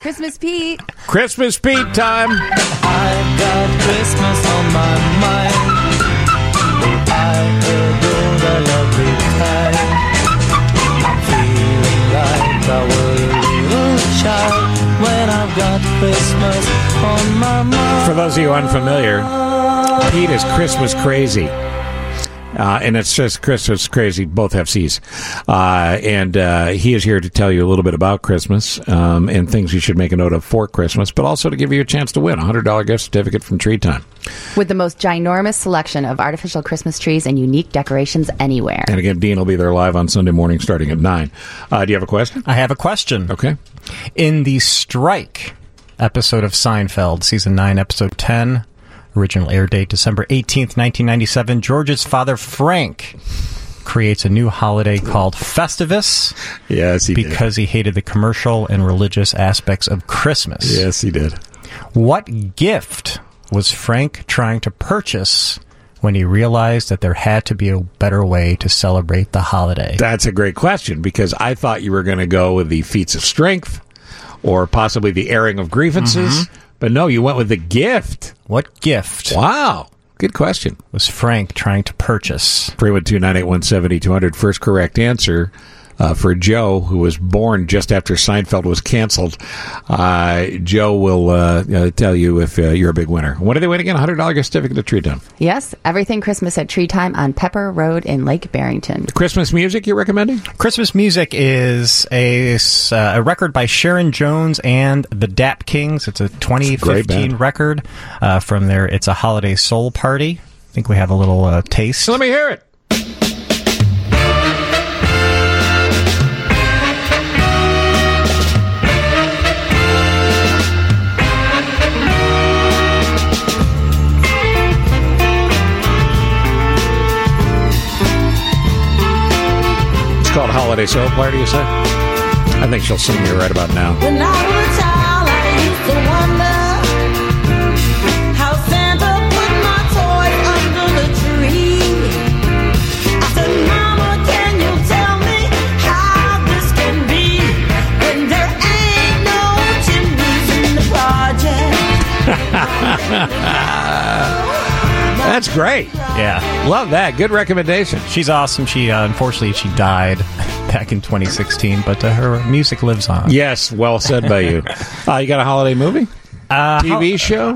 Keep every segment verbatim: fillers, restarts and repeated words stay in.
Christmas Pete. Christmas Pete time. I've got Christmas on my mind. I adore the lovely time. I'm feeling like I was a little child when I've got Christmas on my mind. For those of you unfamiliar, Pete is Christmas crazy. Uh, and it's just Christmas crazy. Both have C's. Uh, and uh, he is here to tell you a little bit about Christmas um, and things you should make a note of for Christmas, but also to give you a chance to win a one hundred dollars gift certificate from Tree Time. With the most ginormous selection of artificial Christmas trees and unique decorations anywhere. And again, Dean will be there live on Sunday morning starting at nine. Uh, do you have a question? I have a question. Okay. In the Strike episode of Seinfeld, season nine, episode ten, original air date December eighteenth, nineteen ninety-seven, George's father, Frank, creates a new holiday called Festivus. Yes, he because did. he hated the commercial and religious aspects of Christmas. Yes, he did. What gift was Frank trying to purchase when he realized that there had to be a better way to celebrate the holiday? That's a great question, because I thought you were going to go with the feats of strength or possibly the airing of grievances. Mm-hmm. But no, you went with the gift. What gift? Wow. Good question. Was Frank trying to purchase? three one two, nine eight one, seven two zero zero. First correct answer uh, for Joe, who was born just after Seinfeld was canceled. Uh, Joe will uh, uh, tell you if uh, you're a big winner. What do they win again? one hundred dollars gift certificate to Tree Time. Yes, everything Christmas at Tree Time on Pepper Road in Lake Barrington. Christmas music you're recommending? Christmas music is a, uh, a record by Sharon Jones and the Dap Kings. It's a twenty fifteen a record uh, from their It's a Holiday Soul Party. I think we have a little uh, taste. So let me hear it. Called Holiday Soul Party, you say? I think she'll sing me right about now. When I was a child, I used to wonder how Santa put my toys under the tree. I said, Mama, can you tell me how this can be when there ain't no chimneys in the project? That's great. Yeah. Love that. Good recommendation. She's awesome. She, uh, unfortunately, she died back in twenty sixteen, but uh, her music lives on. Yes, well said by you. Uh, you got a holiday movie? Uh, T V ho- show?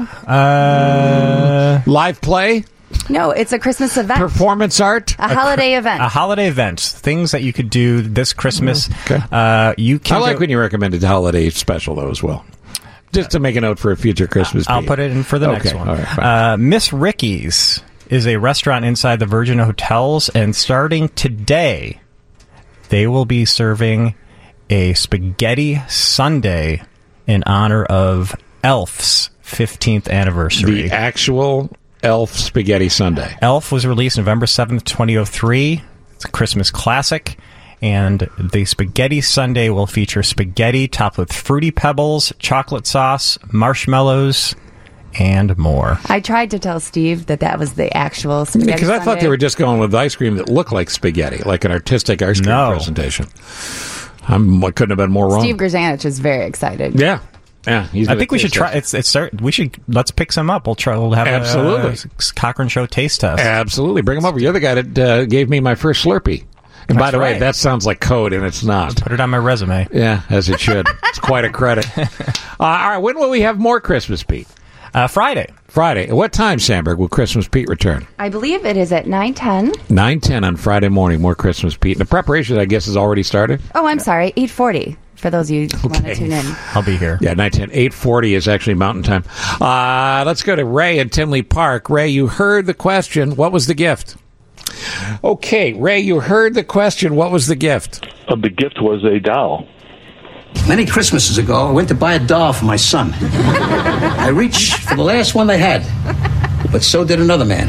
Uh, Live play? No, it's a Christmas event. Performance art? A holiday event. A holiday event. Things that you could do this Christmas. Okay. Uh, you can I like go- when you recommended holiday special, though, as well. Just to make a note for a future Christmas I'll Pete. put it in for the okay. next one. All right, fine. uh, Miss Ricky's is a restaurant inside the Virgin Hotels, and starting today, they will be serving a spaghetti sundae in honor of Elf's fifteenth anniversary. The actual Elf spaghetti sundae. Elf was released November seventh, twenty oh three. It's a Christmas classic. And the spaghetti sundae will feature spaghetti topped with Fruity Pebbles, chocolate sauce, marshmallows, and more. I tried to tell Steve that that was the actual spaghetti Because I sundae. thought they were just going with ice cream that looked like spaghetti, like an artistic ice cream No. presentation. I'm, I couldn't have been more wrong. Steve Grzanich is very excited. Yeah. Yeah, he's I gonna think we should taste try. it. It's it's. start- We should let's pick some up. We'll try. We'll have Absolutely. a, a Cochrane Show taste test. Absolutely. Bring him over. You're the guy that uh, gave me my first Slurpee. And by That's the way, right. that sounds like code, and it's not. Put it on my resume. Yeah, as it should. It's quite a credit. Uh, all right, when will we have more Christmas Pete? Uh, Friday. Friday. At what time, Sandberg, will Christmas Pete return? I believe it is at nine ten. nine ten on Friday morning, more Christmas Pete. And the preparation, I guess, has already started? Oh, I'm sorry, eight forty, for those of you who want to tune in. I'll be here. Yeah, nine ten. eight forty is actually Mountain Time. Uh, let's go to Ray in Tinley Park. Ray, you heard the question. What was the gift? Okay, Ray, you heard the question. What was the gift? Uh, the gift was a doll. Many Christmases ago, I went to buy a doll for my son. I reached for the last one they had, but so did another man.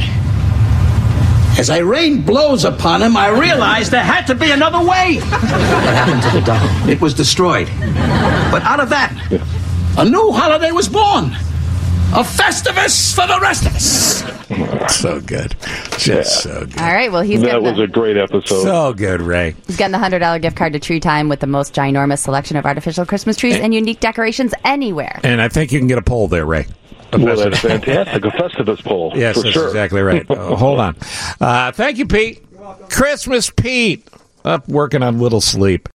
As I rained blows upon him, I realized there had to be another way. What happened to the doll? It was destroyed. But out of that, a new holiday was born. A Festivus for the rest of us. So good. Just so good. All right. Well, he's That getting was the, a great episode. So good, Ray. he's getting the one hundred dollars gift card to Tree Time with the most ginormous selection of artificial Christmas trees and unique decorations anywhere. And I think you can get a poll there, Ray. A Well, Festivus. that's fantastic. A Festivus poll. Yes, for that's sure. exactly right. Uh, hold on. Uh, thank you, Pete. Christmas Pete. Up working on Little Sleep.